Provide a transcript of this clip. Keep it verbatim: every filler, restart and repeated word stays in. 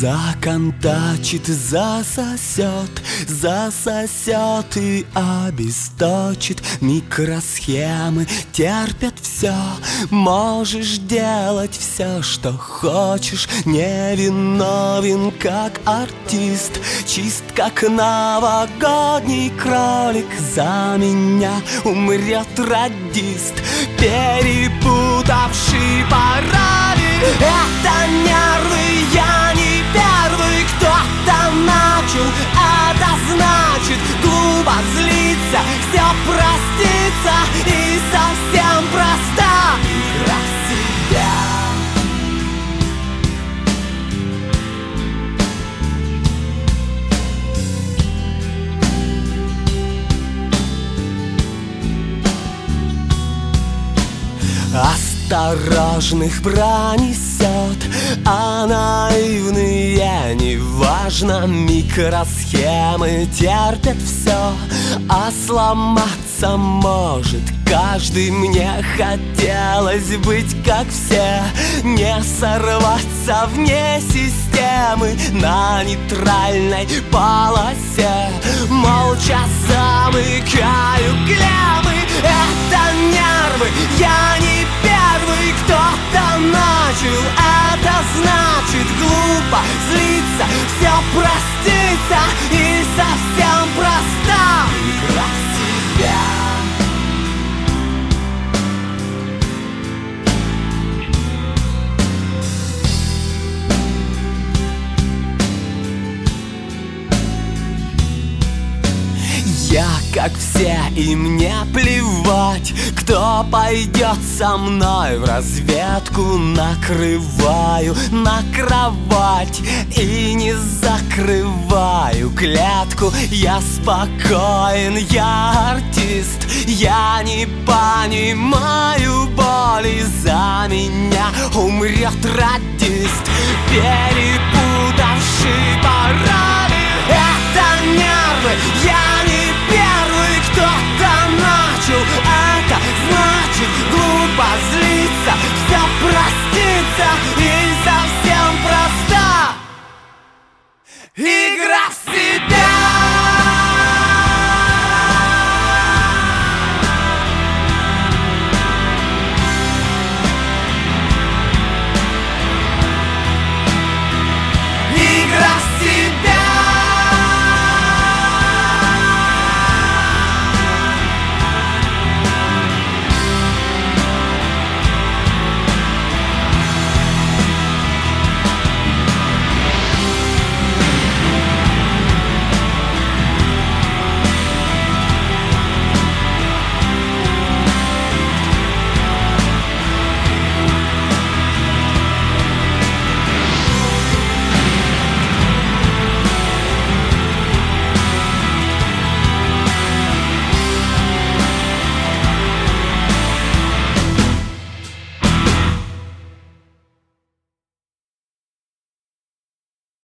Законтачит, засосет, засосет и обесточит. Микросхемы терпят все, можешь делать все, что хочешь. Невиновен, как артист, чист, как новогодний кролик. За меня умрет радист, перепутавший пароли. Это нервы, я не первый, кто-то начал. Это значит глупо злиться, все проститься и совсем проста игра себя. Осторожных пронесет, а наивные неважно. Микросхемы терпят все, а сломаться может каждый. Мне хотелось быть как все, не сорваться вне системы на нейтральной полосе. Молча замыкаю клеммы. Это нервы, я не первый, кто-то начал. Это значит глупо злиться, все проститься и совсем проста игра себя. Я как все, и мне плевать, кто пойдет со мной в разведку. Накрываю на кровать и не закрываю клетку. Я спокоен, я артист, я не понимаю боли. За меня умрет радист, перепутавший